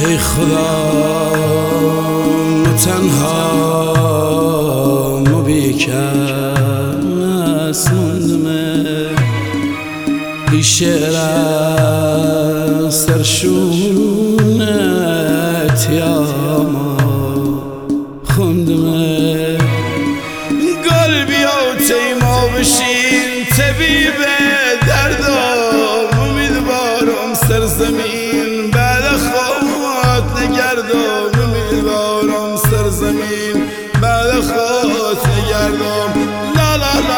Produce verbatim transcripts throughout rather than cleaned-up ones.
ای خدا تنها مبیکس موندمه ای شعر از سرشونت یاما خوندمه گل بیا و تیما بشین طبیب دردام امیدوارم سرزمین بعد خود نگردم امیدوارم سرزمین بعد خود نگردم لا لا لا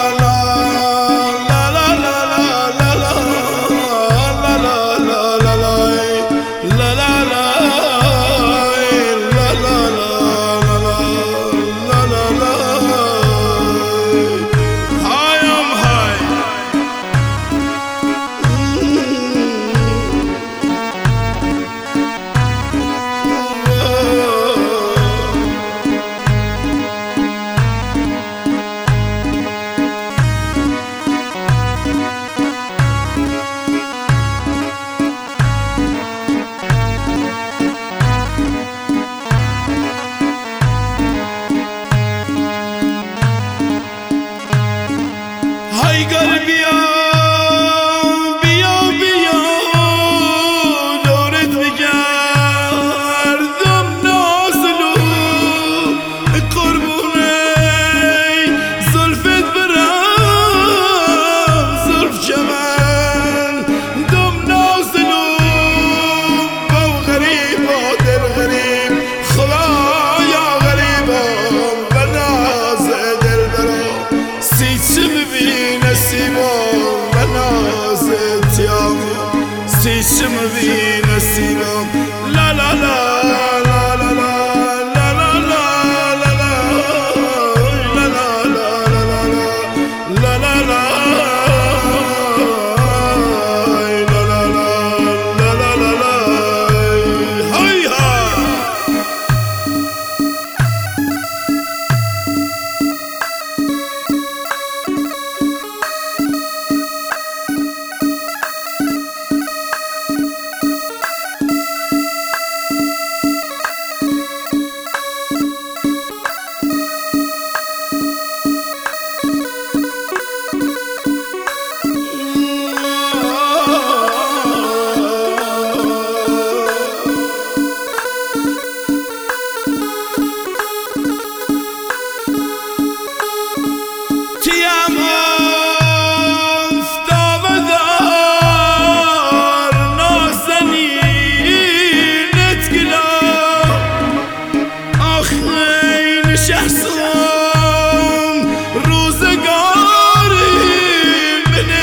ای گل بیا بیا بیا دورت بگردم نازلو قربونه زلفت برم زلف جمن دم نازلو با غریب و دل غریب خدایا غریبم و ناز دل برام سیچه ببین نصیبم و نازت یامو سیچم بی نصیبم لا لا لا لا لا لا لا لا لا لا لا لا لا شخصم روزگاری منه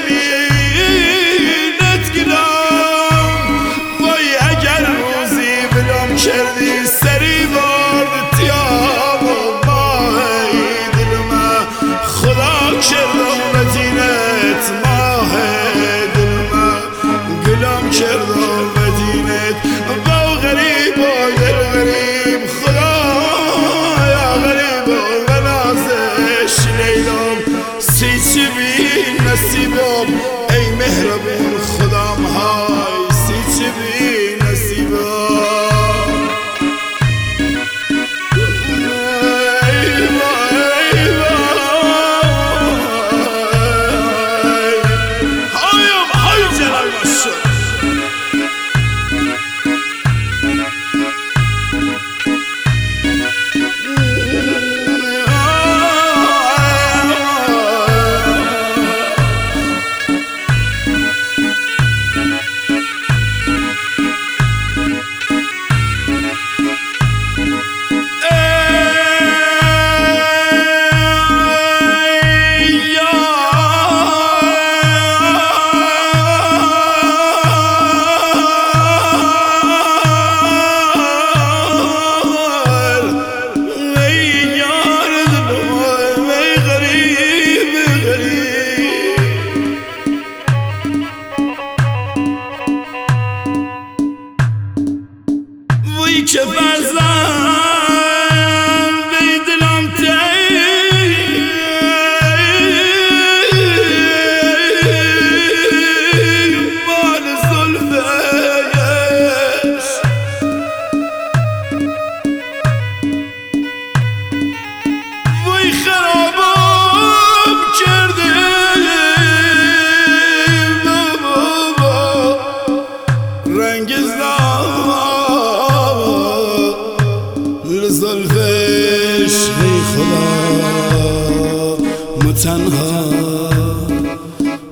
کمینت گرم وای اگر روزی بلام کردی سری بارد یام و ماه دلمه خدا کردم مدینت ماه دلمه گلام کردم مدینت با غریب و دل غریب خدا سیچی بی نصیبم ای مهربون خدام های سیچی بی نصیبم هایم های جلال باشه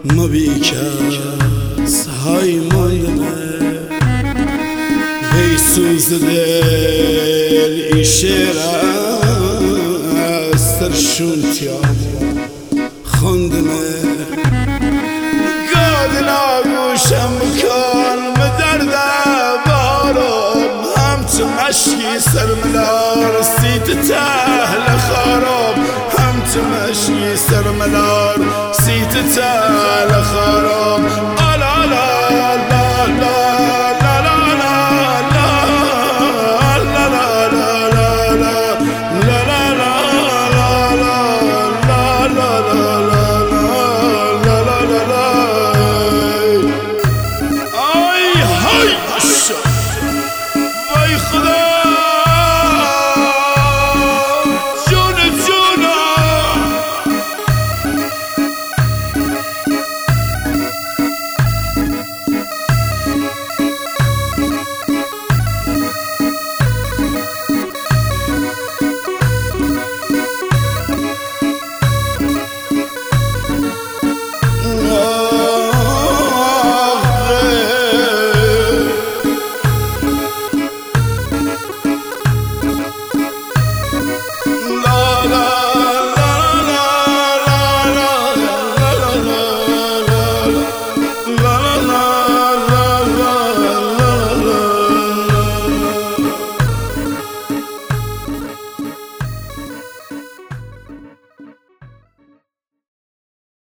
ما بی کس های ماندنه وی سوز دل این شعر از سرشون تیام خوندنه گادنا گوشم بکن بدرد بارم همچه مشکی سرملار سیت تهل خارم همچه مشکی سرملار سیت تهل خارم